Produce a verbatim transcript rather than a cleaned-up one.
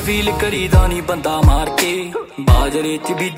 wheel ਕਰੀਦਾ ਨੀ ਬੰਦਾ ਮਾਰ ਕੇ, ਬਾਜਰੇ ਚ ਬੀਜ